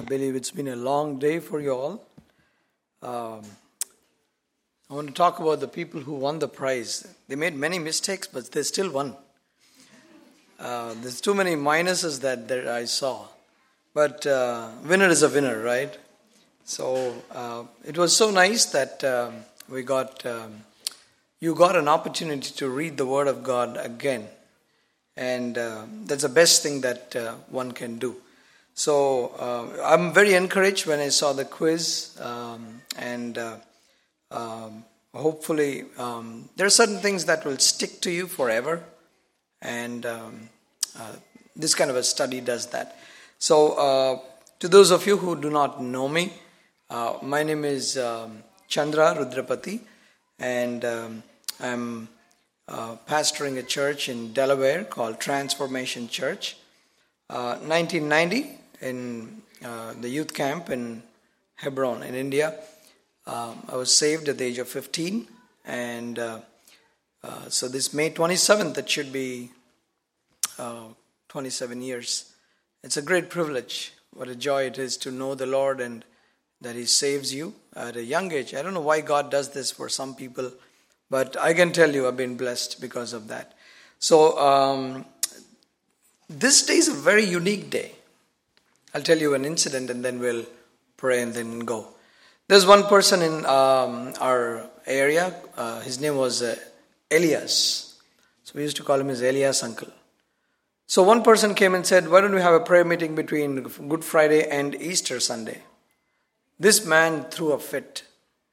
believe it's been a long day for you all. I want to talk about the people who won the prize. They made many mistakes, but they still won. There's too many minuses that I saw. But winner is a winner, right? So it was so nice that you got an opportunity to read the Word of God again. And that's the best thing that one can do. So I'm very encouraged when I saw the quiz, and hopefully there are certain things that will stick to you forever, and this kind of a study does that. So to those of you who do not know me, my name is Chandra Rudrapati, and I'm pastoring a church in Delaware called Transformation Church. 1990 in the youth camp in Hebron in India. I was saved at the age of 15, and so this May 27th, it should be 27 years. It's a great privilege. What a joy it is to know the Lord and that He saves you at a young age. I don't know why God does this for some people, but I can tell you I've been blessed because of that. So this day is a very unique day. I'll tell you an incident and then we'll pray and then go. There's one person in our area. His name was Elias. So we used to call him as Elias uncle. So one person came and said, why don't we have a prayer meeting between Good Friday and Easter Sunday? This man threw a fit.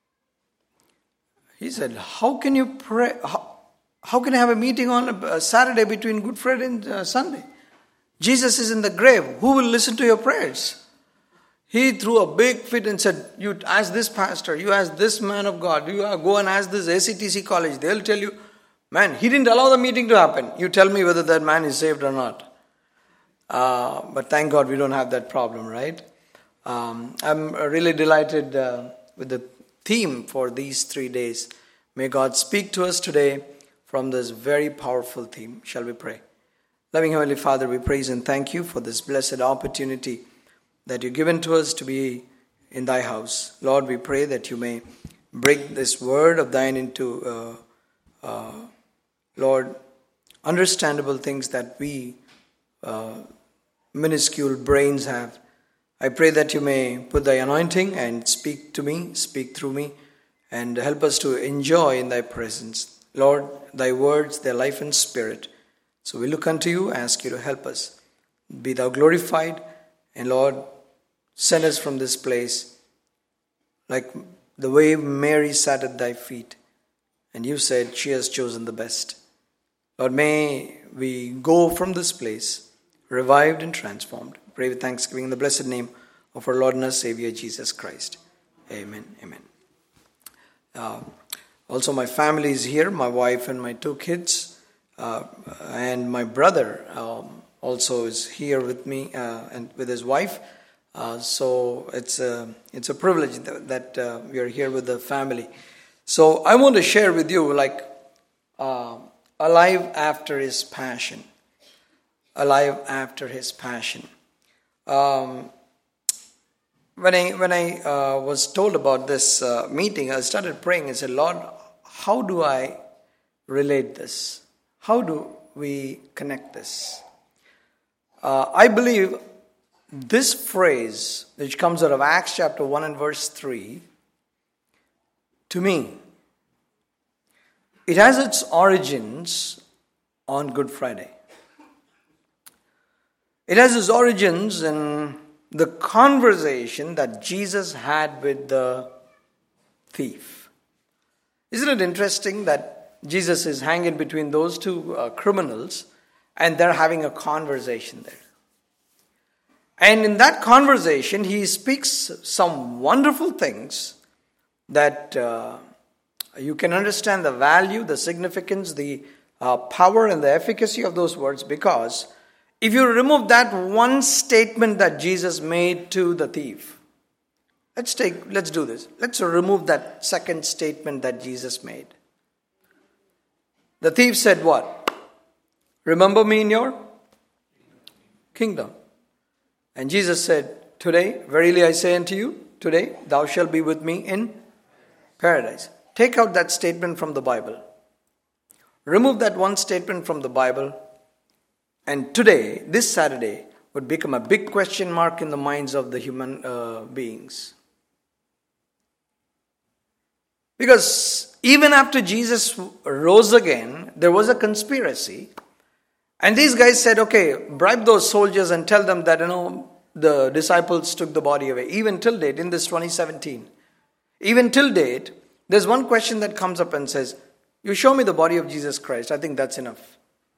He said, how can you pray? How can I have a meeting on a Saturday between Good Friday and Sunday? Jesus is in the grave. Who will listen to your prayers? He threw a big fit and said, you ask this pastor, you ask this man of God, you go and ask this ACTC college. They'll tell you, man, he didn't allow the meeting to happen. You tell me whether that man is saved or not. But thank God we don't have that problem, right? I'm really delighted with the theme for these 3 days. May God speak to us today from this very powerful theme. Shall we pray? Loving Heavenly Father, we praise and thank you for this blessed opportunity that you've given to us to be in thy house. Lord, we pray that you may break this word of thine into, Lord, understandable things that we, minuscule brains have. I pray that you may put thy anointing and speak to me, speak through me, and help us to enjoy in thy presence. Lord, thy words, their life and spirit. So we look unto you, ask you to help us. Be thou glorified, and Lord, send us from this place like the way Mary sat at thy feet, and you said she has chosen the best. Lord, may we go from this place revived and transformed. Pray with thanksgiving in the blessed name of our Lord and our Savior, Jesus Christ. Amen. Amen. Also, my family is here, my wife and my 2 kids. And my brother also is here with me and with his wife. So it's a privilege that we are here with the family. So I want to share with you alive after his passion. Alive after his passion. When I was told about this meeting, I started praying and said, Lord, how do I relate this? How do we connect this? I believe this phrase, which comes out of Acts chapter 1 and verse 3, to me, it has its origins on Good Friday. It has its origins in the conversation that Jesus had with the thief. Isn't it interesting that Jesus is hanging between those 2 criminals, and they're having a conversation there. And in that conversation, he speaks some wonderful things that you can understand the value, the significance, the power and the efficacy of those words, because if you remove that one statement that Jesus made to the thief, let's do this. Let's remove that second statement that Jesus made. The thief said what? Remember me in your kingdom. And Jesus said Today, verily I say unto you, today thou shalt be with me in paradise. Take out that statement from the Bible. Remove that one statement from the Bible. And today, this Saturday, would become a big question mark in the minds of the human beings. Because even after Jesus rose again, there was a conspiracy. And these guys said, okay, bribe those soldiers and tell them that, the disciples took the body away. Even till date, in this 2017. Even till date, there's one question that comes up and says, you show me the body of Jesus Christ. I think that's enough.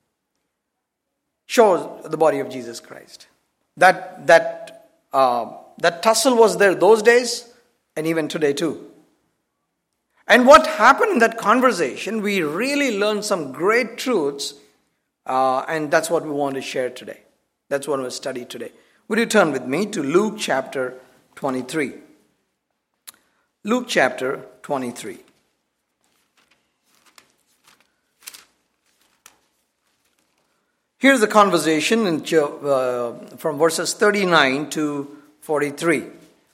Show the body of Jesus Christ. That tussle was there those days and even today too. And what happened in that conversation, we really learned some great truths, and that's what we want to share today. That's what we'll study today. Would you turn with me to Luke chapter 23? Luke chapter 23. Here's the conversation from verses 39 to 43.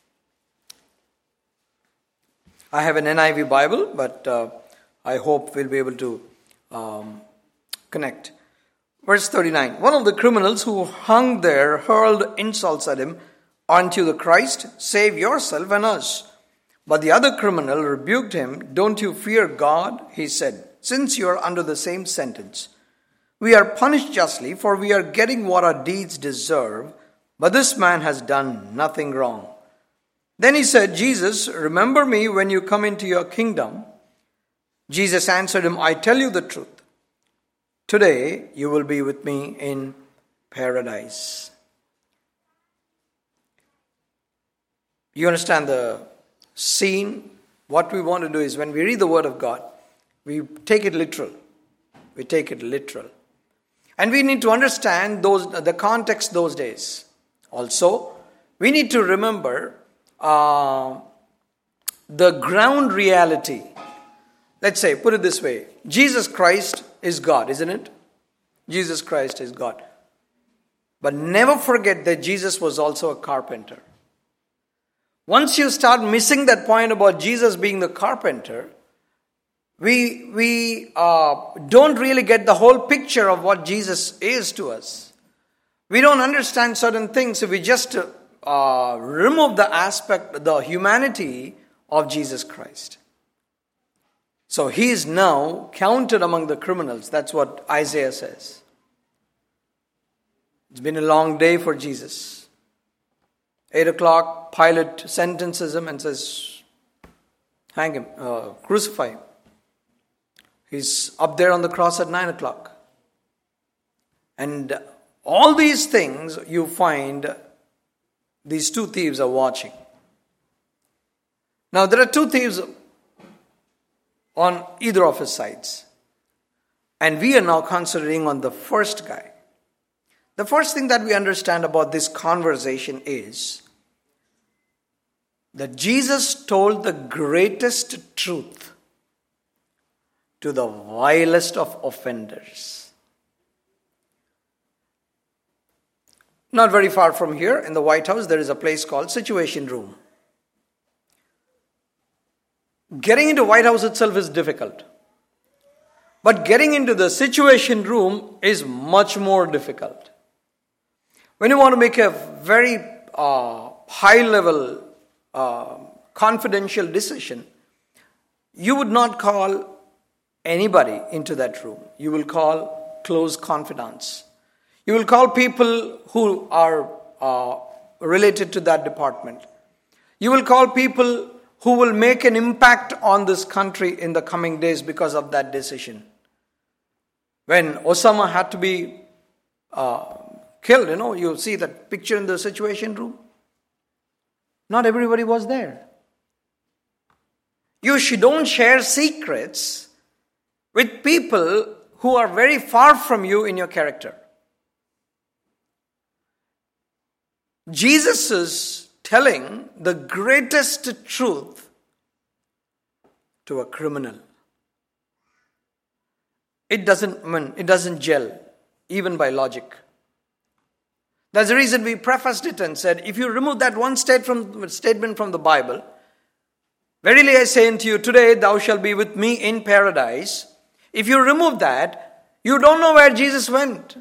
I have an NIV Bible, but I hope we'll be able to connect. Verse 39. One of the criminals who hung there hurled insults at him. Aren't you the Christ? Save yourself and us. But the other criminal rebuked him. Don't you fear God? He said, since you are under the same sentence. We are punished justly, for we are getting what our deeds deserve, but this man has done nothing wrong. Then he said, Jesus, remember me when you come into your kingdom. Jesus answered him, I tell you the truth. Today you will be with me in paradise. You understand the scene? What we want to do is when we read the Word of God, we take it literal. We take it literal. And we need to understand the context those days. Also, we need to remember the ground reality. Let's say, put it this way. Jesus Christ is God, isn't it? Jesus Christ is God. But never forget that Jesus was also a carpenter. Once you start missing that point about Jesus being the carpenter, we don't really get the whole picture of what Jesus is to us. We don't understand certain things if we just remove the aspect, the humanity of Jesus Christ. So he is now counted among the criminals. That's what Isaiah says. It's been a long day for Jesus. 8 o'clock, Pilate sentences him and says, hang him, crucify him. He's up there on the cross at 9 o'clock. And all these things you find, these two thieves are watching. Now there are two thieves on either of his sides. And we are now concentrating on the first guy. The first thing that we understand about this conversation is that Jesus told the greatest truth to the vilest of offenders. Not very far from here, in the White House, there is a place called Situation Room. Getting into White House itself is difficult. But getting into the Situation Room is much more difficult. When you want to make a very high-level, confidential decision, you would not call anybody into that room. You will call close confidants. You will call people who are related to that department. You will call people who will make an impact on this country in the coming days because of that decision. When Osama had to be killed, you see that picture in the Situation Room. Not everybody was there. You don't share secrets with people who are very far from you in your character. Jesus is telling the greatest truth to a criminal. It doesn't gel, even by logic. That's the reason we prefaced it and said, if you remove that one statement from the Bible, verily I say unto you, today thou shalt be with me in paradise. If you remove that, you don't know where Jesus went.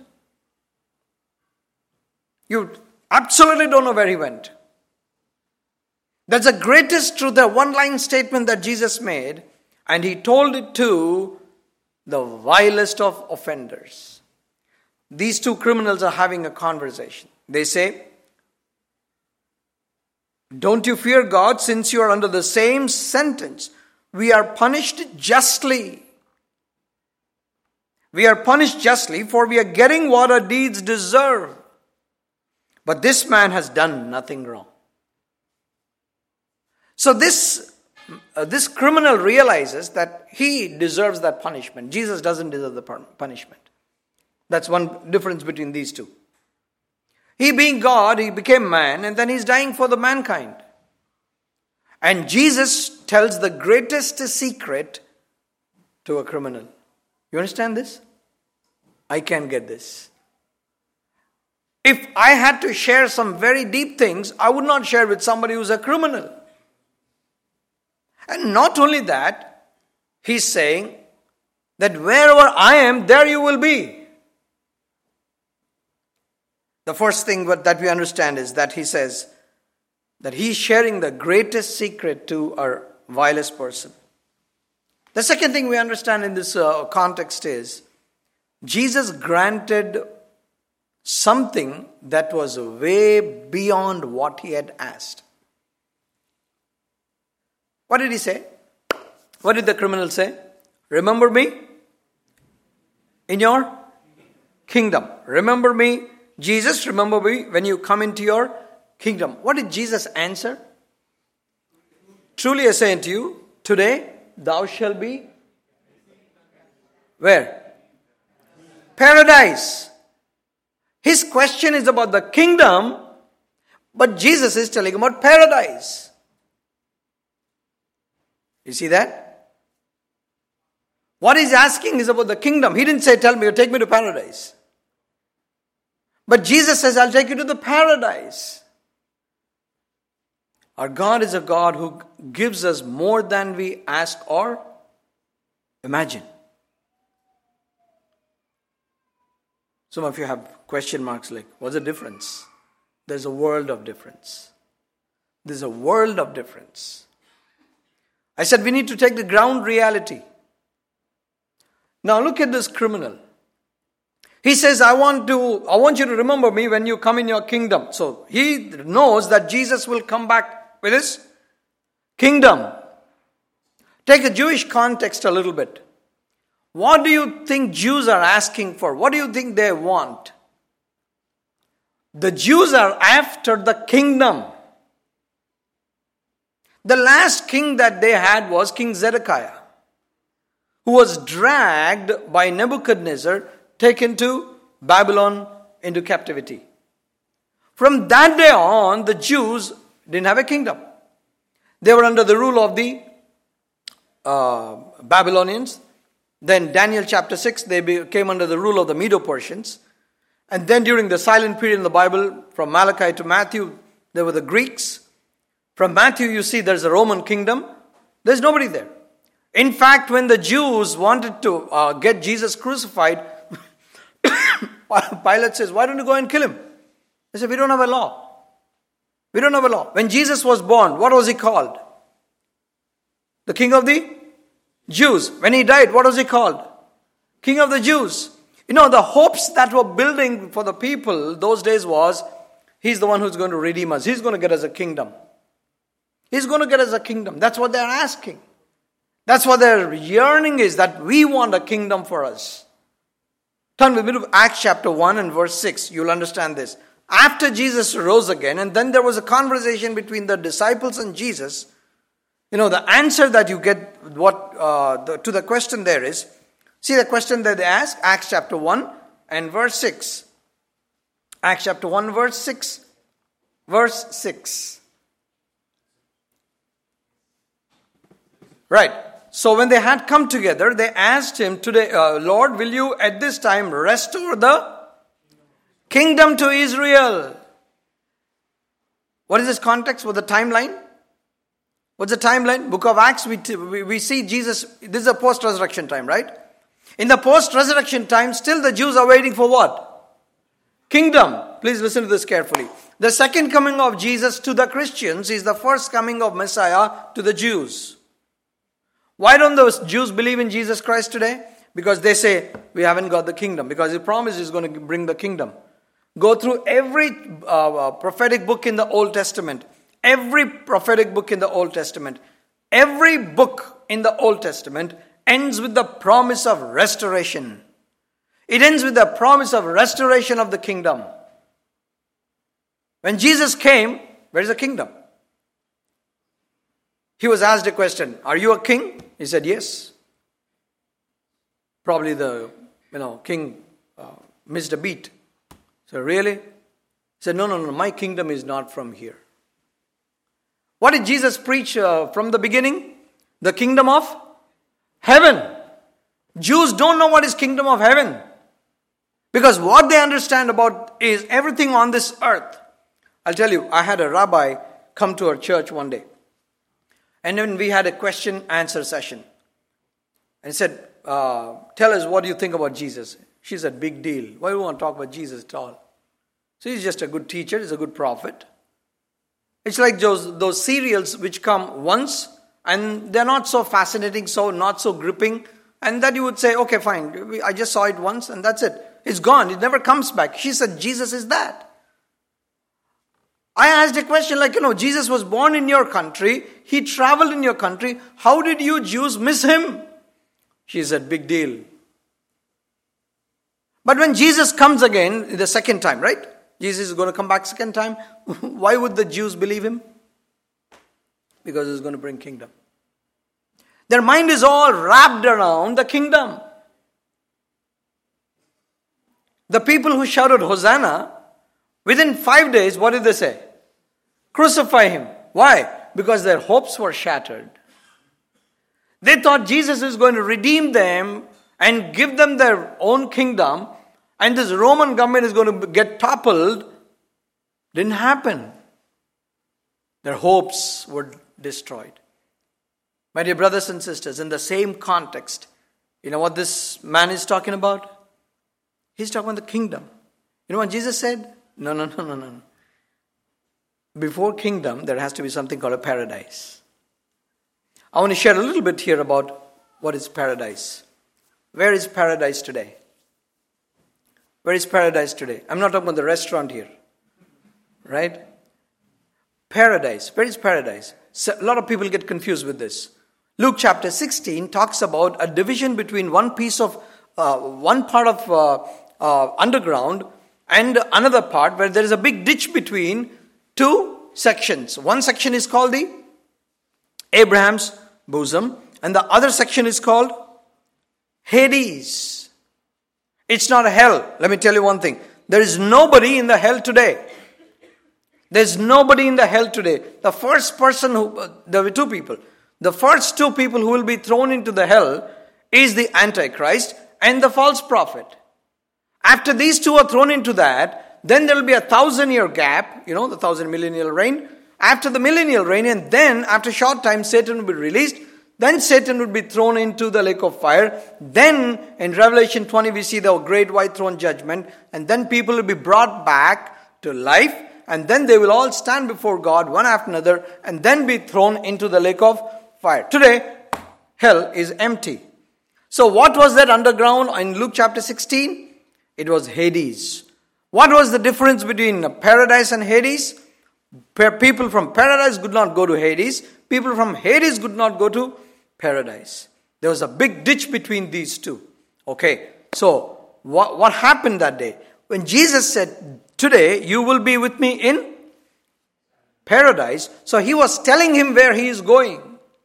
You absolutely don't know where he went. That's the greatest truth, the one-line statement that Jesus made, and he told it to the vilest of offenders. These two criminals are having a conversation. They say, don't you fear God, since you are under the same sentence? We are punished justly. We are punished justly, for we are getting what our deeds deserve. But this man has done nothing wrong. So this criminal realizes that he deserves that punishment. Jesus doesn't deserve the punishment. That's one difference between these two. He being God, he became man, and then he's dying for the mankind. And Jesus tells the greatest secret to a criminal. You understand this? I can't get this. If I had to share some very deep things, I would not share with somebody who's a criminal. And not only that, he's saying that wherever I am, there you will be. The first thing that we understand is that he says that he's sharing the greatest secret to our vilest person. The second thing we understand in this context is Jesus granted something that was way beyond what he had asked. What did he say? What did the criminal say? Remember me in your kingdom. Remember me, Jesus, remember me when you come into your kingdom. What did Jesus answer? Truly I say unto you, today thou shalt be where? Paradise. His question is about the kingdom, but Jesus is telling about paradise. You see that? What he's asking is about the kingdom. He didn't say, tell me, or take me to paradise. But Jesus says, I'll take you to the paradise. Our God is a God who gives us more than we ask or imagine. Some of you have question marks like, what's the difference? There's a world of difference. There's a world of difference. I said we need to take the ground reality. Now look at this criminal. He says, I want you to remember me when you come in your kingdom. So he knows that Jesus will come back with his kingdom. Take a Jewish context a little bit. What do you think Jews are asking for? What do you think they want? The Jews are after the kingdom. The last king that they had was King Zedekiah, who was dragged by Nebuchadnezzar, taken to Babylon into captivity. From that day on, the Jews didn't have a kingdom. They were under the rule of the Babylonians. Then Daniel chapter 6, they came under the rule of the Medo-Persians. And then during the silent period in the Bible, from Malachi to Matthew, there were the Greeks. From Matthew, you see there's a Roman kingdom. There's nobody there. In fact, when the Jews wanted to get Jesus crucified, Pilate says, why don't you go and kill him? They said, we don't have a law. We don't have a law. When Jesus was born, what was he called? The King of the Jews. When he died, what was he called? King of the Jews. You know, the hopes that were building for the people those days was, he's the one who's going to redeem us. He's going to get us a kingdom. He's going to get us a kingdom. That's what they're asking. That's what their yearning is, that we want a kingdom for us. Turn with me to Acts chapter 1 and verse 6. You'll understand this. After Jesus rose again, and then there was a conversation between the disciples and Jesus. You know, the answer that you get to the question there is, see the question that they ask, Acts chapter 1 and verse 6. Acts chapter 1 verse 6. Verse 6. Right. So when they had come together, they asked him today, Lord, will you at this time restore the Kingdom to Israel. What is this context? What's the timeline? What's the timeline? Book of Acts, we see Jesus, this is a post-resurrection time, right? In the post-resurrection time, still the Jews are waiting for what? Kingdom. Please listen to this carefully. The second coming of Jesus to the Christians is the first coming of Messiah to the Jews. Why don't those Jews believe in Jesus Christ today? Because they say, we haven't got the kingdom. Because He promised He's going to bring the kingdom. Go through every prophetic book in the Old Testament. Every prophetic book in the Old Testament. Every book in the Old Testament ends with the promise of restoration. It ends with the promise of restoration of the kingdom. When Jesus came, where is the kingdom? He was asked a question, are you a king? He said, yes. Probably the king missed a beat. So really? He said, no, my kingdom is not from here. What did Jesus preach from the beginning? The kingdom of heaven. Jews don't know what is kingdom of heaven. Because what they understand about is everything on this earth. I'll tell you, I had a rabbi come to our church one day. And then we had a question-answer session. And he said, tell us what do you think about Jesus? She said, big deal. Why do you want to talk about Jesus at all? So he's just a good teacher, he's a good prophet. It's like those serials which come once and they're not so fascinating, so not so gripping. And that you would say, okay, fine, I just saw it once and that's it. It's gone, it never comes back. She said, Jesus is that. I asked a question like, Jesus was born in your country. He traveled in your country. How did you Jews miss Him? She said, big deal. But when Jesus comes again, the second time, right? Jesus is going to come back second time. Why would the Jews believe Him? Because He's going to bring kingdom. Their mind is all wrapped around the kingdom. The people who shouted Hosanna, within 5 days, what did they say? Crucify Him. Why? Because their hopes were shattered. They thought Jesus is going to redeem them and give them their own kingdom, and this Roman government is going to get toppled. Didn't happen. Their hopes were destroyed. My dear brothers and sisters, in the same context, you know what this man is talking about? He's talking about the kingdom. You know what Jesus said? No. Before kingdom, there has to be something called a paradise. I want to share a little bit here about what is paradise. Where is paradise today? Where is paradise today? I'm not talking about the restaurant here. Right? Paradise. Where is paradise? So a lot of people get confused with this. Luke chapter 16 talks about a division between one part of underground and another part where there is a big ditch between two sections. One section is called the Abraham's bosom, and the other section is called Hades. It's not a hell. Let me tell you one thing. There is nobody in the hell today. There's nobody in the hell today. The first person there were two people. The first two people who will be thrown into the hell is the Antichrist and the false prophet. After these two are thrown into that, then there will be a 1,000-year gap, the 1,000 millennial reign. After the millennial reign, and then after a short time, Satan will be released. Then Satan will be thrown into the lake of fire. Then in Revelation 20, we see the great white throne judgment. And then people will be brought back to life. And then they will all stand before God one after another and then be thrown into the lake of fire. Today, hell is empty. So what was that underground in Luke chapter 16? It was Hades. What was the difference between paradise and Hades? People from paradise could not go to Hades. People from Hades could not go to paradise. There was a big ditch between these two. Okay, so what happened that day? When Jesus said, today you will be with me in paradise. So He was telling him where he is going.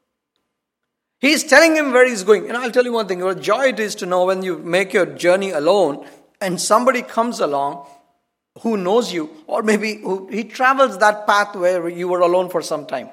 He is telling him where he is going. And I'll tell you one thing, what joy it is to know when you make your journey alone and somebody comes along who knows you, or maybe he travels that path where you were alone for some time.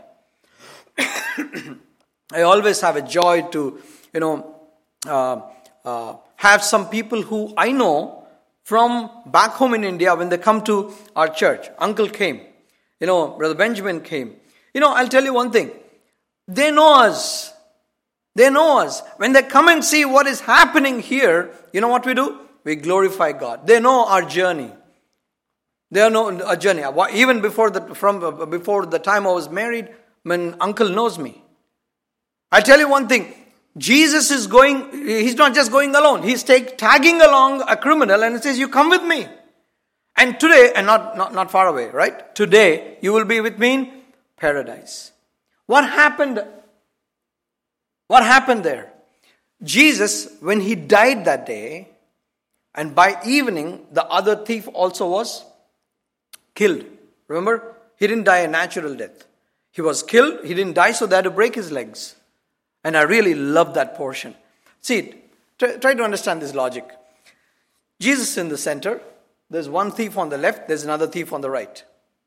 I always have a joy to, have some people who I know from back home in India when they come to our church. Uncle came. Brother Benjamin came. I'll tell you one thing. They know us. They know us. When they come and see what is happening here, you know what we do? We glorify God. They know our journey. They know our journey. Even before the time I was married, when Uncle knows me. I'll tell you one thing. Jesus is going, he's not just going alone. He's tagging along a criminal and he says, you come with me. And today, and not far away, right? Today, you will be with me in paradise. What happened? What happened there? Jesus, when he died that day, and by evening, the other thief also was killed. Remember? He didn't die a natural death. He was killed. He didn't die, so they had to break his legs. And I really love that portion. See, try to understand this logic. Jesus in the center. There's one thief on the left. There's another thief on the right.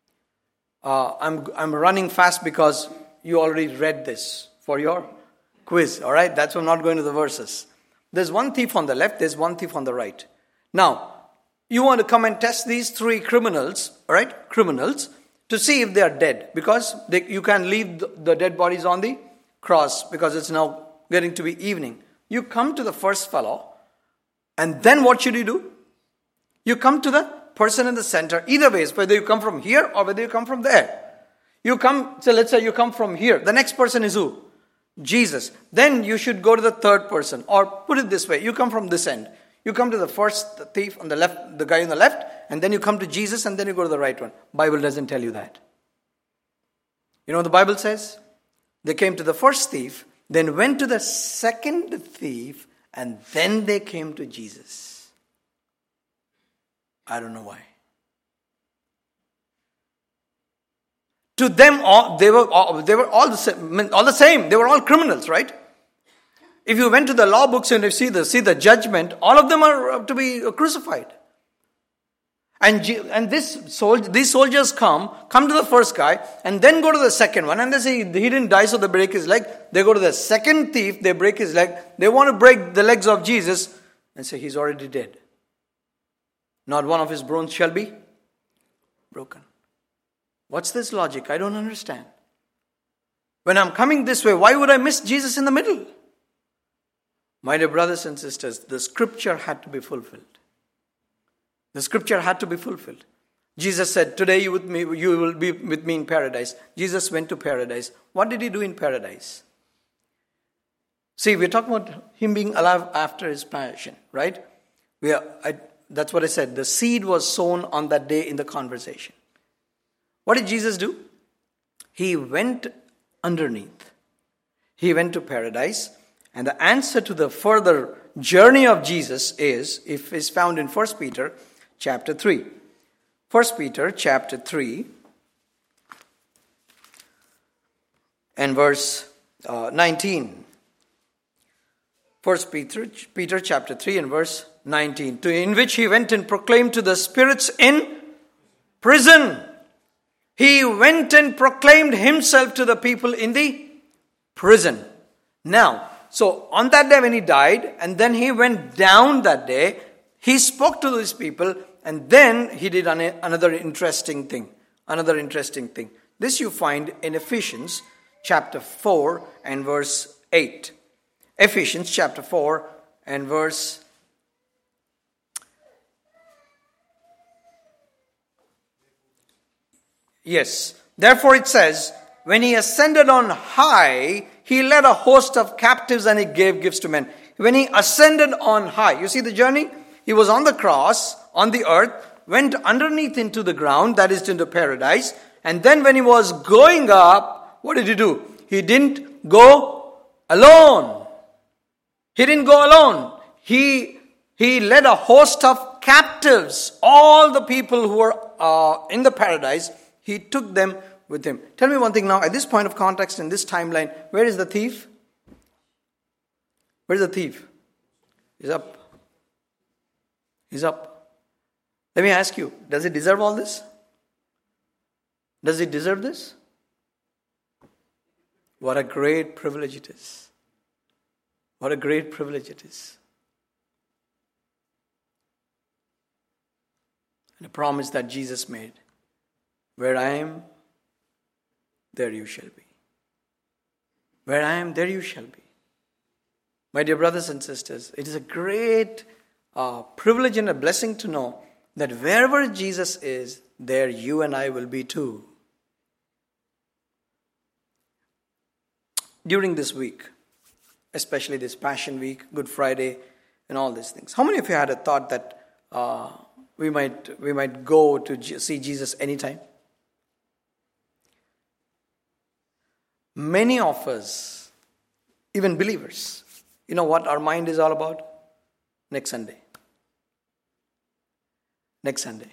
I'm running fast because you already read this for your quiz. All right? That's why I'm not going to the verses. There's one thief on the left. There's one thief on the right. Now, you want to come and test these three criminals, all right? Criminals, to see if they are dead. Because you can leave the dead bodies on the cross because it's now getting to be evening. You come to the first fellow, and then what should you do? You come to the person in the center. Either ways, whether you come from here or whether you come from there. So let's say you come from here. The next person is who? Jesus. Then you should go to the third person. Or put it this way, you come from this end. You come to the first thief on the left, the guy on the left, and then you come to Jesus, and then you go to the right one. Bible doesn't tell you that. You know what the Bible says? They came to the first thief, then went to the second thief, and then they came to Jesus. I don't know why. To them, they were all the same. They were all criminals, right? If you went to the law books and you see the judgment, all of them are to be crucified. And these soldiers come to the first guy and then go to the second one and they say he didn't die, so they break his leg. They go to the second thief, they break his leg. They want to break the legs of Jesus and say he's already dead. Not one of his bones shall be broken. What's this logic? I don't understand. When I'm coming this way, why would I miss Jesus in the middle? My dear brothers and sisters, the scripture had to be fulfilled. The scripture had to be fulfilled. Jesus said, today you will be with me in paradise. Jesus went to paradise. What did he do in paradise? See, we're talking about him being alive after his passion, right? That's what I said. The seed was sown on that day in the conversation. What did Jesus do? He went underneath. He went to paradise. And the answer to the further journey of Jesus is found in 1 Peter chapter 3. 1 Peter chapter 3 and verse 19. 1 Peter chapter 3 and verse 19. In which he went and proclaimed to the spirits in prison. He went and proclaimed himself to the people in the prison. Now, so on that day when he died, and then he went down that day, he spoke to these people, and then he did another interesting thing. This you find in Ephesians chapter 4 and verse 8. Ephesians chapter 4 and verse 8. Yes. Therefore it says, when he ascended on high, he led a host of captives and he gave gifts to men. When he ascended on high, you see the journey? He was on the cross, on the earth, went underneath into the ground, that is into paradise. And then when he was going up, what did he do? He didn't go alone. He didn't go alone. He led a host of captives. All the people who were in the paradise, he took them with him. Tell me one thing now, at this point of context, in this timeline, where is the thief? Where is the thief? He's up. He's up. Let me ask you, does he deserve all this? Does he deserve this? What a great privilege it is. What a great privilege it is. The promise that Jesus made. Where I am, there you shall be. Where I am, there you shall be. My dear brothers and sisters, it is a great privilege and a blessing to know that wherever Jesus is, there you and I will be too. During this week, especially this Passion Week, Good Friday, and all these things, how many of you had a thought that we might go to see Jesus anytime? Many of us, even believers, you know what our mind is all about? Next Sunday. Next Sunday.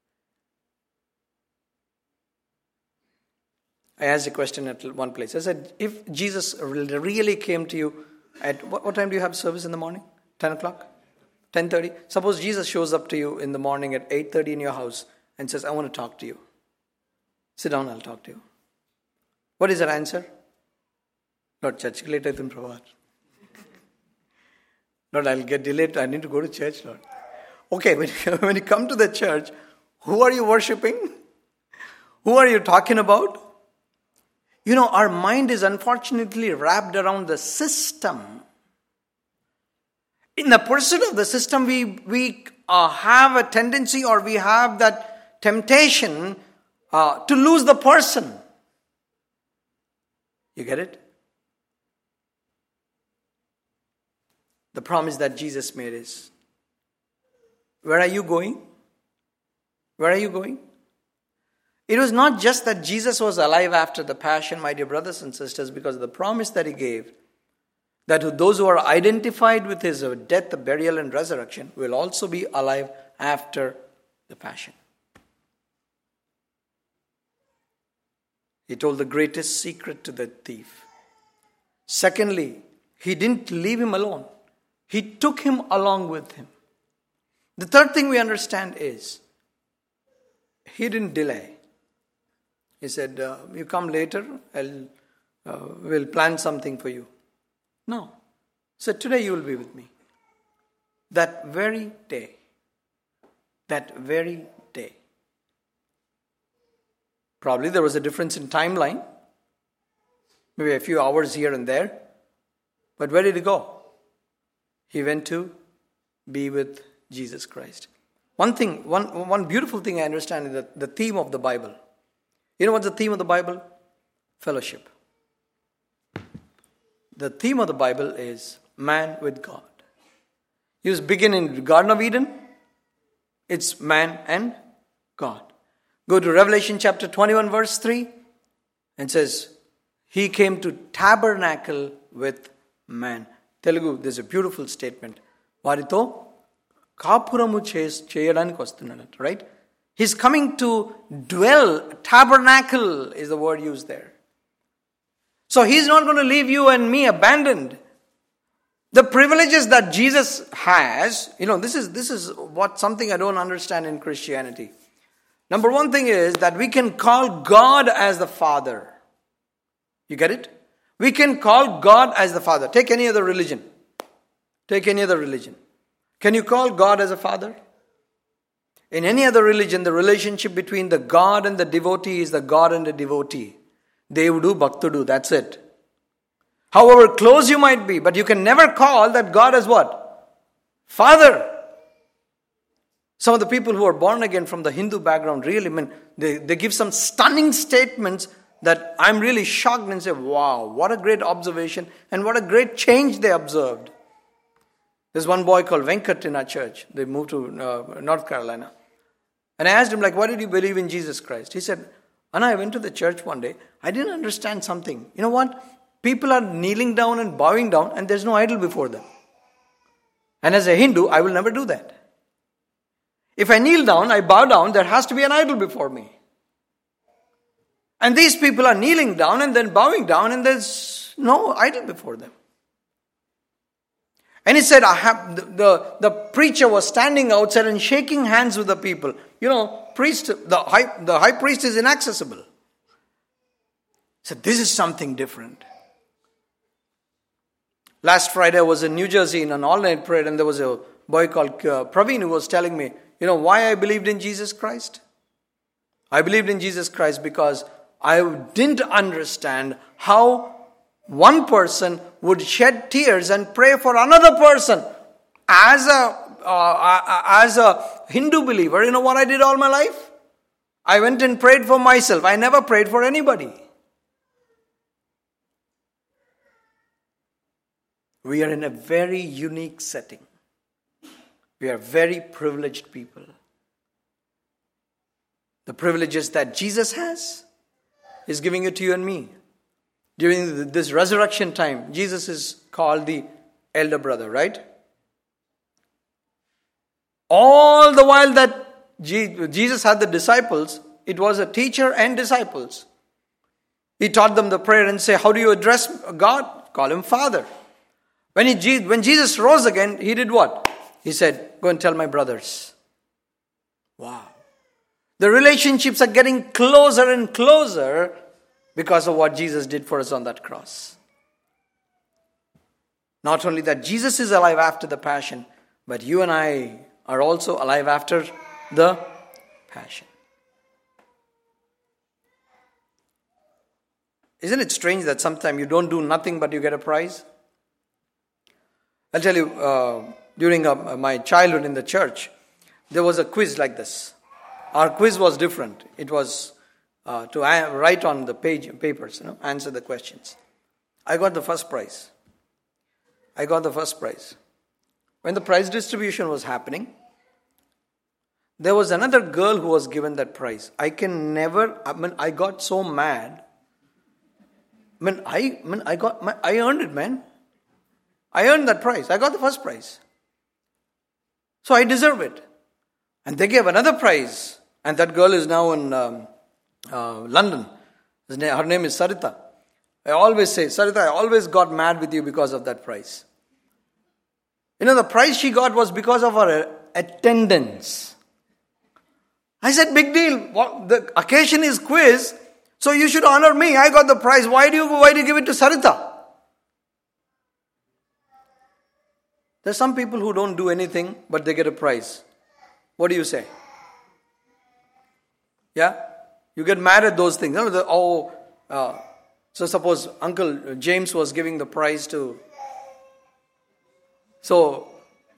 I asked a question at one place. I said, if Jesus really came to you at, what time do you have service in the morning? 10 o'clock? 10:30? Suppose Jesus shows up to you in the morning at 8:30 in your house and says, I want to talk to you. Sit down, I'll talk to you. What is that answer? Lord, church ki late aitun Prabhat. Lord, I'll get delayed. I need to go to church, Lord. Okay, when you come to the church, who are you worshipping? Who are you talking about? You know, our mind is unfortunately wrapped around the system. In the pursuit of the system, we have a tendency, or we have that temptation to lose the person. You get it? The promise that Jesus made is, where are you going? Where are you going? It was not just that Jesus was alive after the Passion, my dear brothers and sisters, because of the promise that He gave, that those who are identified with His death, burial, and resurrection will also be alive after the Passion. He told the greatest secret to the thief. Secondly, He didn't leave him alone. He took him along with Him. The third thing we understand is, He didn't delay. He said, you come later, we'll plan something for you. No. He said, today you will be with me. That very day. That very day. Probably there was a difference in timeline. Maybe a few hours here and there. But where did He go? He went to be with Jesus Christ. One beautiful thing I understand is that the theme of the Bible. You know what's the theme of the Bible? Fellowship. The theme of the Bible is man with God. You begin in the Garden of Eden. It's man and God. Go to Revelation chapter 21 verse 3. And says, He came to tabernacle with man. Telugu, there's a beautiful statement. Varito kapuramu cheyadaniki vastunnadu, right? He's coming to dwell. Tabernacle is the word used there. So He's not going to leave you and me abandoned. The privileges that Jesus has, this is what something I don't understand in Christianity. Number one thing is that we can call God as the Father. You get it? We can call God as the Father. Take any other religion. Can you call God as a Father? In any other religion, the relationship between the God and the devotee is the God and the devotee. Devudu, Bhaktudu, that's it. However close you might be, but you can never call that God as what? Father. Some of the people who are born again from the Hindu background really, they give some stunning statements that I'm really shocked and say, wow, what a great observation and what a great change they observed. There's one boy called Venkat in our church. They moved to North Carolina. And I asked him, why did you believe in Jesus Christ? He said, Anna, I went to the church one day. I didn't understand something. You know what? People are kneeling down and bowing down and there's no idol before them. And as a Hindu, I will never do that. If I kneel down, I bow down, there has to be an idol before me. And these people are kneeling down and then bowing down and there's no idol before them. And he said, the preacher was standing outside and shaking hands with the people. The high priest is inaccessible. He said, this is something different. Last Friday I was in New Jersey in an all-night prayer and there was a boy called Praveen who was telling me, why I believed in Jesus Christ? I believed in Jesus Christ because I didn't understand how one person would shed tears and pray for another person. As a Hindu believer, you know what I did all my life? I went and prayed for myself. I never prayed for anybody. We are in a very unique setting. We are very privileged people. The privileges that Jesus has is giving it to you and me. During this resurrection time, Jesus is called the elder brother, right? All the while that Jesus had the disciples, it was a teacher and disciples. He taught them the prayer and say, how do you address God? Call him Father. When Jesus rose again, he did what? He said, go and tell my brothers. Wow. The relationships are getting closer and closer because of what Jesus did for us on that cross. Not only that Jesus is alive after the passion, but you and I are also alive after the passion. Isn't it strange that sometimes you don't do nothing but you get a prize? I'll tell you, during my childhood in the church, there was a quiz like this. Our quiz was different. It was to write on the papers, answer the questions. I got the first prize. When the prize distribution was happening, there was another girl who was given that prize. I got so mad. I earned it, man. I earned that prize. I got the first prize. So I deserve it. And they gave another prize. And that girl is now in London. Her name is Sarita. I always say, Sarita, I always got mad with you because of that prize. The prize she got was because of her attendance. I said, big deal. The occasion is quiz, so you should honor me. I got the prize. Why do you give it to Sarita? There's some people who don't do anything, but they get a prize. What do you say? Yeah? You get mad at those things. So suppose Uncle James was giving the prize to... So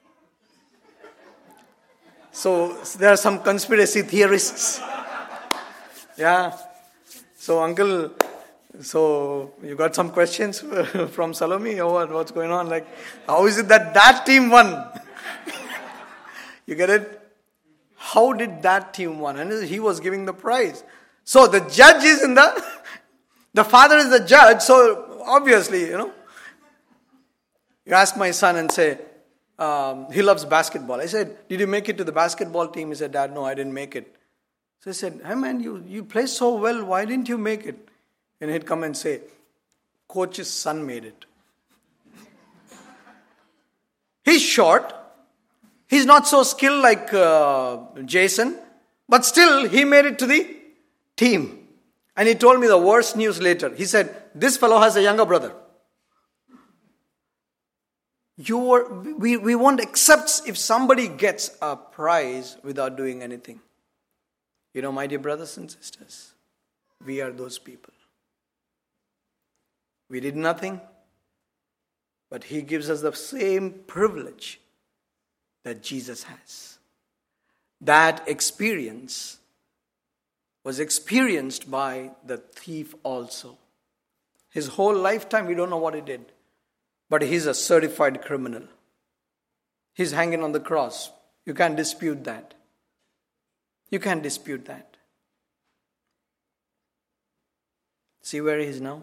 there are some conspiracy theorists. Yeah. So uncle, you got some questions from Salome or what's going on? Like, how is it that team won? You get it? How did that team won? And he was giving the prize. So the judge is the father is the judge. So obviously, you ask my son and say, he loves basketball. I said, did you make it to the basketball team? He said, Dad, no, I didn't make it. So I said, hey man, you play so well. Why didn't you make it? And he'd come and say, coach's son made it. He's short. He's not so skilled like Jason. But still, he made it to the team. And he told me the worst news later. He said, this fellow has a younger brother. We won't accept if somebody gets a prize without doing anything. My dear brothers and sisters, we are those people. We did nothing, but He gives us the same privilege that Jesus has. That experience was experienced by the thief also. His whole lifetime, we don't know what he did. But he's a certified criminal. He's hanging on the cross. You can't dispute that. You can't dispute that. See where he is now?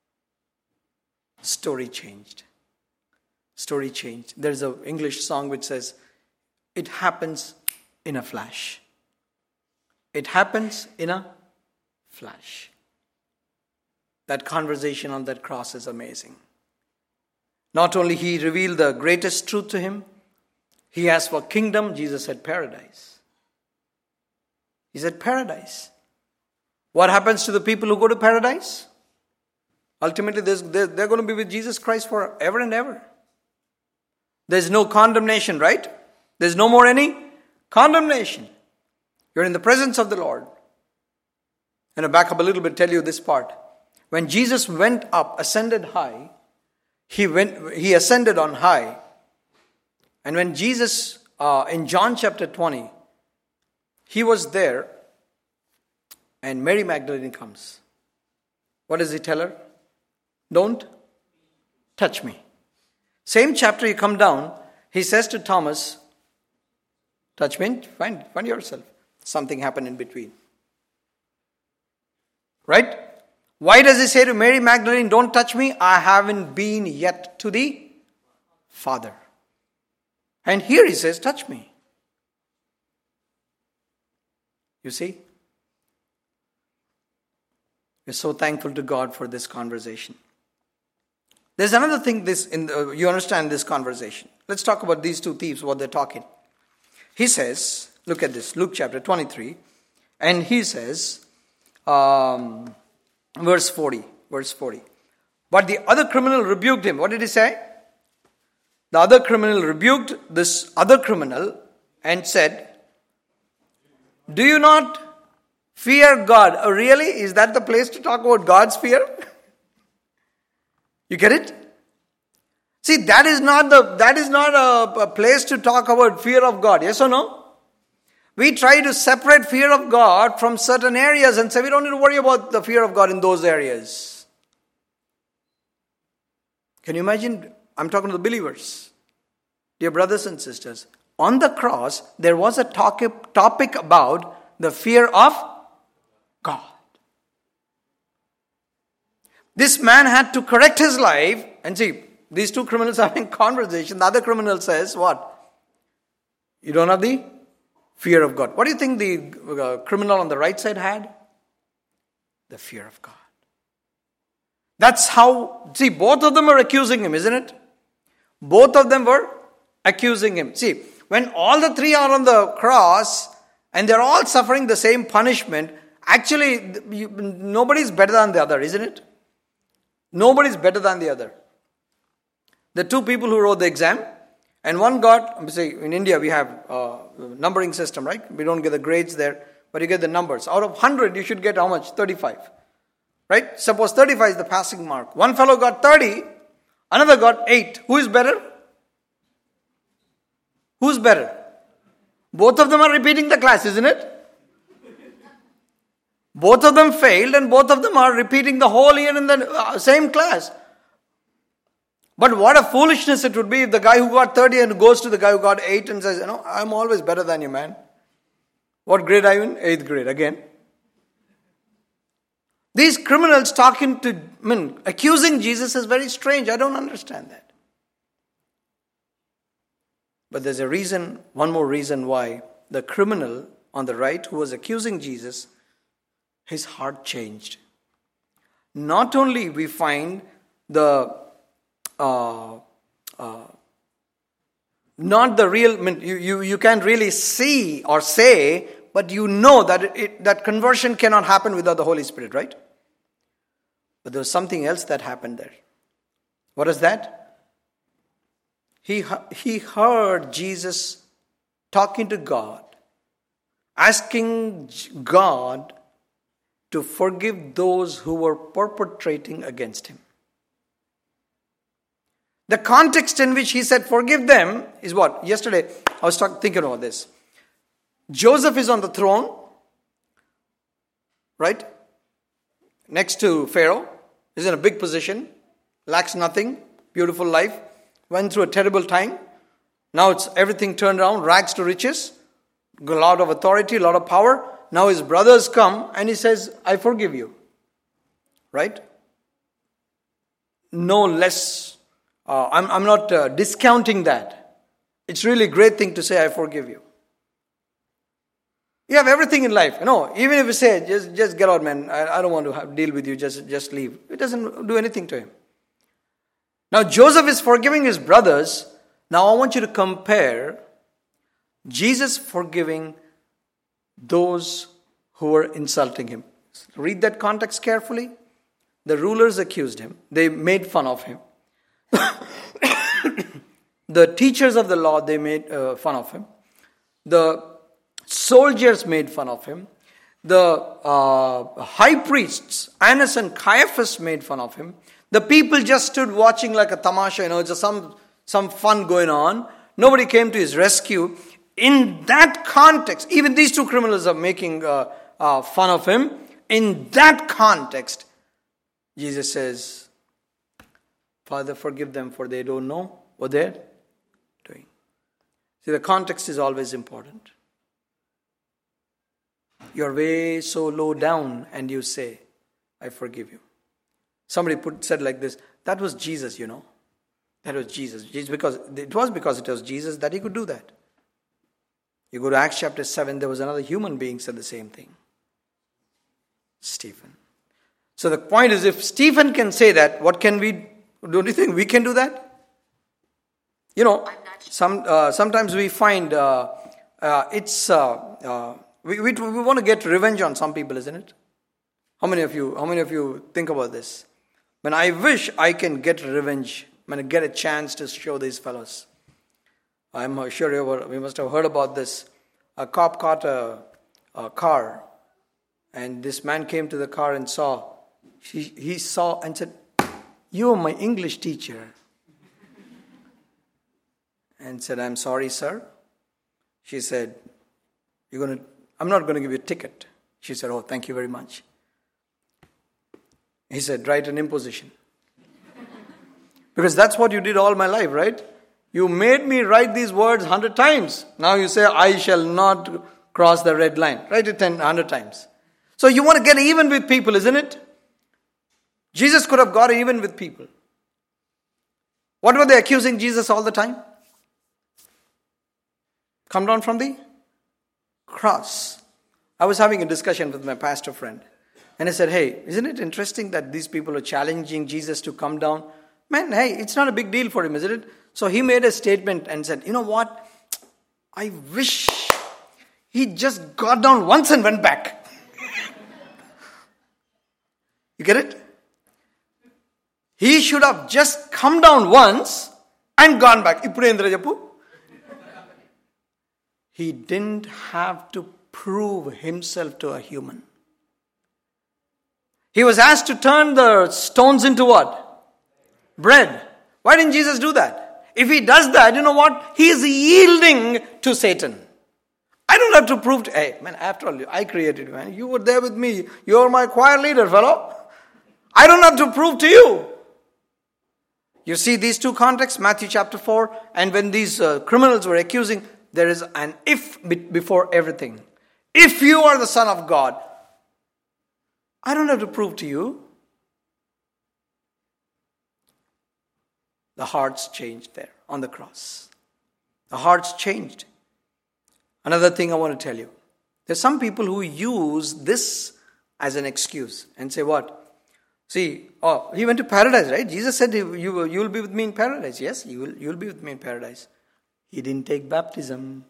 Story changed. Story changed. There's an English song which says, it happens in a flash. It happens in a flash. That conversation on that cross is amazing. Not only He revealed the greatest truth to him, he asked for kingdom. Jesus said paradise. He said paradise. What happens to the people who go to paradise? Ultimately, they're going to be with Jesus Christ forever and ever. There's no condemnation, right? There's no more any condemnation. You're in the presence of the Lord. And I'll back up a little bit, tell you this part. When Jesus went up, ascended high, he ascended on high. And when Jesus, in John chapter 20, he was there, and Mary Magdalene comes. What does he tell her? Don't touch me. Same chapter, you come down, he says to Thomas, touch me, find yourself. Something happened in between. Right? Why does he say to Mary Magdalene, don't touch me? I haven't been yet to the Father. And here he says, touch me. You see? We're so thankful to God for this conversation. There's another thing you understand this conversation. Let's talk about these two thieves, what they're talking. He says, look at this, Luke chapter 23, and he says, verse 40. But the other criminal rebuked him. What did he say? The other criminal rebuked this other criminal and said, do you not fear God? Oh, really? Is that the place to talk about God's fear? You get it? See, that is not a place to talk about fear of God. Yes or no? We try to separate fear of God from certain areas and say we don't need to worry about the fear of God in those areas. Can you imagine? I'm talking to the believers. Dear brothers and sisters, on the cross, there was a topic about the fear of God. This man had to correct his life. And see, these two criminals are having conversation. The other criminal says, what? You don't have the fear of God. What do you think the criminal on the right side had? The fear of God. That's how, see, both of them are accusing him, isn't it? Both of them were accusing him. See, when all the three are on the cross and they're all suffering the same punishment, actually, nobody's better than the other, isn't it? Nobody's better than the other. The two people who wrote the exam, and one got, say, in India we have a numbering system, right? We don't get the grades there, but you get the numbers. Out of 100, you should get how much? 35. Right? Suppose 35 is the passing mark. One fellow got 30, another got 8. Who is better? Who's better? Both of them are repeating the class, isn't it? Both of them failed and both of them are repeating the whole year in the same class. But what a foolishness it would be if the guy who got 30 and goes to the guy who got 8 and says, I'm always better than you, man. What grade are you in? 8th grade again. These criminals accusing Jesus is very strange. I don't understand that. But there's a reason, one more reason why the criminal on the right who was accusing Jesus, his heart changed. Not only we find the not the real, you can't really see or say, but you know that that conversion cannot happen without the Holy Spirit, right? But there was something else that happened there. What is that? He heard Jesus talking to God, asking God to forgive those who were perpetrating against him. The context in which he said forgive them is what? Yesterday I was thinking about this. Joseph is on the throne, right? Next to Pharaoh. He's in a big position, lacks nothing, beautiful life, went through a terrible time. Now it's everything turned around, rags to riches, a lot of authority, a lot of power. Now his brothers come and he says, I forgive you. Right? No less. I'm not discounting that. It's really a great thing to say, I forgive you. You have everything in life. Even if you say, just get out, man. I don't want to deal with you. Just leave. It doesn't do anything to him. Now Joseph is forgiving his brothers. Now I want you to compare Jesus forgiving those who were insulting him. Read that context carefully. The rulers accused him. They made fun of him. The teachers of the law, they made fun of him. The soldiers made fun of him. The high priests, Annas and Caiaphas, made fun of him. The people just stood watching like a tamasha, just some fun going on. Nobody came to his rescue. In that context, even these two criminals are making fun of him. In that context, Jesus says, Father, forgive them, for they don't know what they're doing. See, the context is always important. You're way so low down and you say, I forgive you. Somebody said like this, that was Jesus, That was Jesus. Because it was Jesus that he could do that. You go to Acts chapter 7, there was another human being said the same thing. Stephen. So the point is, if Stephen can say that, what can we, don't you think we can do that? Sometimes we find we want to get revenge on some people, isn't it? How many of you think about this? When I wish I can get revenge, when I get a chance to show these fellows. I'm sure we must have heard about this. A cop caught a car, and this man came to the car and saw. He saw and said, "You are my English teacher." And said, "I'm sorry, sir." She said, I'm not going to give you a ticket. She said, "Oh, thank you very much." He said, "Write an imposition." Because that's what you did all my life, right? You made me write these words 100 times. Now you say, I shall not cross the red line. Write it 100 times. So you want to get even with people, isn't it? Jesus could have got even with people. What were they accusing Jesus all the time? Come down from the cross. I was having a discussion with my pastor friend. And I said, hey, isn't it interesting that these people are challenging Jesus to come down? Man, hey, it's not a big deal for him, isn't it? So he made a statement and said, you know what? I wish he just got down once and went back. You get it? He should have just come down once and gone back. He didn't have to prove himself to a human. He was asked to turn the stones into what? Bread. Why didn't Jesus do that? If he does that, you know what? He is yielding to Satan. I don't have to prove to, hey, man, after all, I created you, man. You were there with me. You're my choir leader, fellow. I don't have to prove to you. You see these two contexts, Matthew chapter 4, and when these criminals were accusing, there is an if before everything. If you are the Son of God, I don't have to prove to you. The hearts changed there on the cross. The hearts changed. Another thing I want to tell you. There's some people who use this as an excuse and say what? See, he went to paradise, right? Jesus said you will be with me in paradise. Yes, you will be with me in paradise. He didn't take baptism.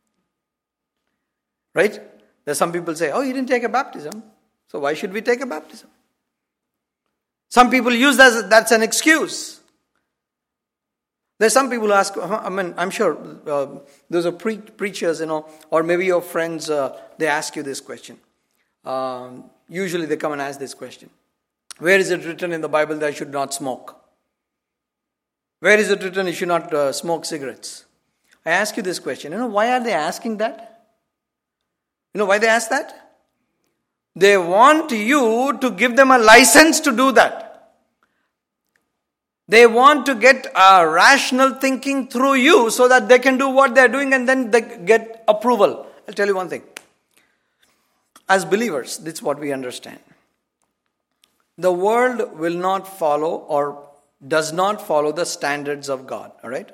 Right? There's some people say, he didn't take a baptism. So why should we take a baptism? Some people use that's an excuse. There's some people who ask, I'm sure those are preachers, or maybe your friends, they ask you this question. Usually they come and ask this question. Where is it written in the Bible that I should not smoke? Where is it written you should not smoke cigarettes? I ask you this question. Why are they asking that? You know why they ask that? They want you to give them a license to do that. They want to get a rational thinking through you so that they can do what they're doing and then they get approval. I'll tell you one thing. As believers, this is what we understand. The world will not follow or does not follow the standards of God. Alright?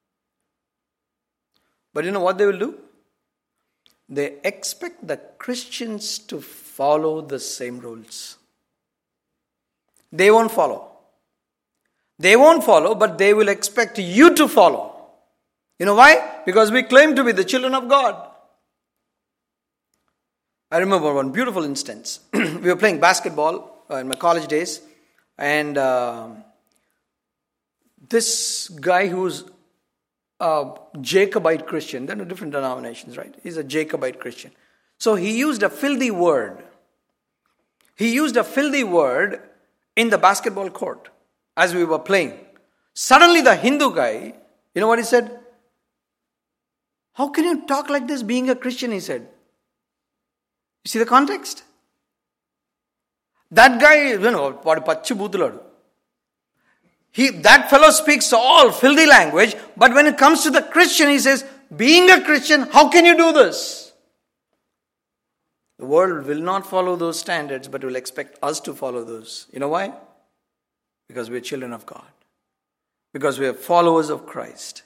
But you know what they will do? They expect the Christians to follow the same rules. They won't follow. They won't follow, but they will expect you to follow. You know why? Because we claim to be the children of God. I remember one beautiful instance. We were playing basketball in my college days. And this guy who's a Jacobite Christian. There are different denominations, right? He's a Jacobite Christian. So he used a filthy word. He used a filthy word in the basketball court as we were playing. Suddenly the Hindu guy, you know what he said? How can you talk like this being a Christian, he said. You see the context? That guy, that fellow speaks all filthy language, but when it comes to the Christian, he says, being a Christian, how can you do this? The world will not follow those standards, but will expect us to follow those. You know why? Because we're children of God. Because we are followers of Christ.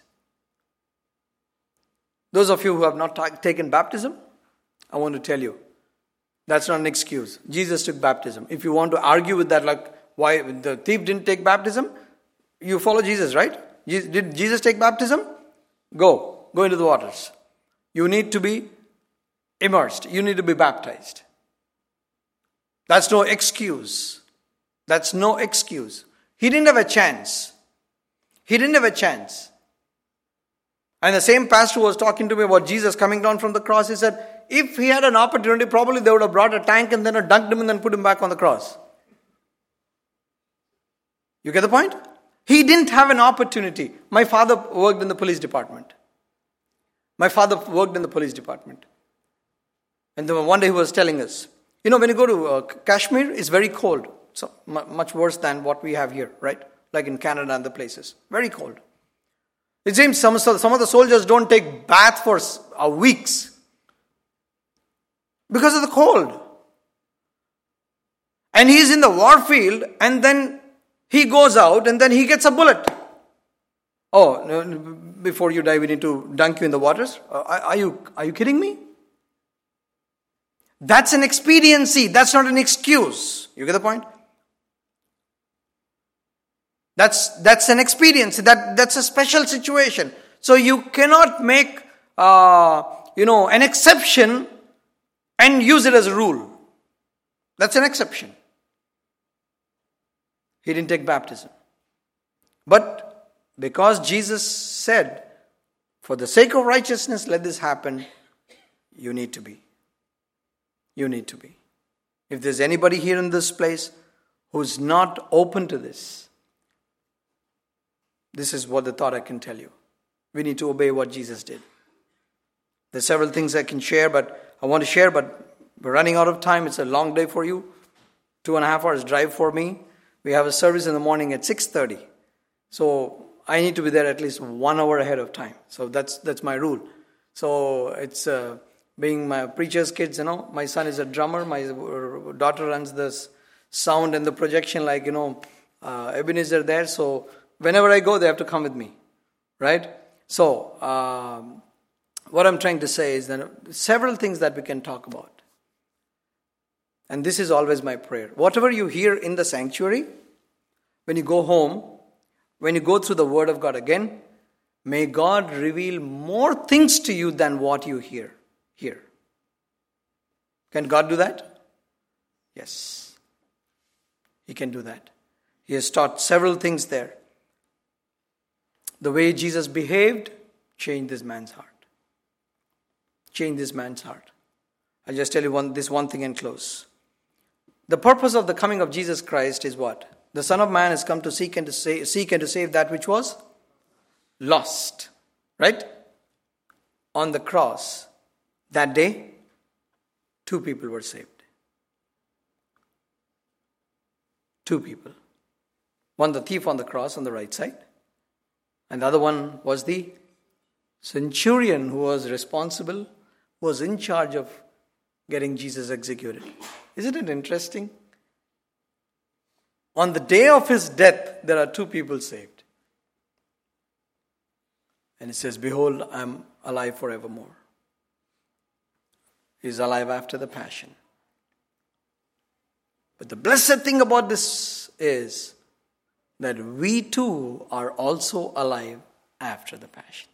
Those of you who have not taken baptism, I want to tell you, that's not an excuse. Jesus took baptism. If you want to argue with that, like why the thief didn't take baptism, you follow Jesus, right? Did Jesus take baptism? Go into the waters. You need to be immersed. You need to be baptized. That's no excuse. That's no excuse. He didn't have a chance. He didn't have a chance. And the same pastor was talking to me about Jesus coming down from the cross. He said, if he had an opportunity, probably they would have brought a tank and then dunked him and then put him back on the cross. You get the point? He didn't have an opportunity. My father worked in the police department. And then one day he was telling us, you know, when you go to Kashmir, it's very cold. So much worse than what we have here, right? Like in Canada and the places. Very cold. It seems some of the soldiers don't take bath for weeks because of the cold. And he's in the war field and then he goes out and then he gets a bullet. Oh, before you die we need to dunk you in the waters? Are you kidding me? That's an expediency. That's not an excuse. You get the point? That's an experience. That's a special situation. So you cannot make an exception and use it as a rule. That's an exception. He didn't take baptism. But because Jesus said, for the sake of righteousness, let this happen, you need to be. You need to be. If there's anybody here in this place who's not open to this, this is what the thought I can tell you. We need to obey what Jesus did. There's several things I can share, but I want to share, but we're running out of time. It's a long day for you. 2.5 hours drive for me. We have a service in the morning at 6:30. So I need to be there at least 1 hour ahead of time. So that's my rule. So it's being my preacher's kids, my son is a drummer. My daughter runs this sound and the projection like, Ebenezer there. So whenever I go, they have to come with me, right? So, what I'm trying to say is that several things that we can talk about. And this is always my prayer. Whatever you hear in the sanctuary, when you go home, when you go through the Word of God again, may God reveal more things to you than what you hear here. Can God do that? Yes. He can do that. He has taught several things there. The way Jesus behaved changed this man's heart. Changed this man's heart. I'll just tell you this one thing and close. The purpose of the coming of Jesus Christ is what? The Son of Man has come to seek and to save that which was lost. Right? On the cross, that day, 2 people were saved. 2 people. One, the thief on the cross on the right side. And the other one was the centurion who was responsible, who was in charge of getting Jesus executed. Isn't it interesting? On the day of his death, there are 2 people saved. And it says, behold, I am alive forevermore. He is alive after the passion. But the blessed thing about this is that we too are also alive after the passion.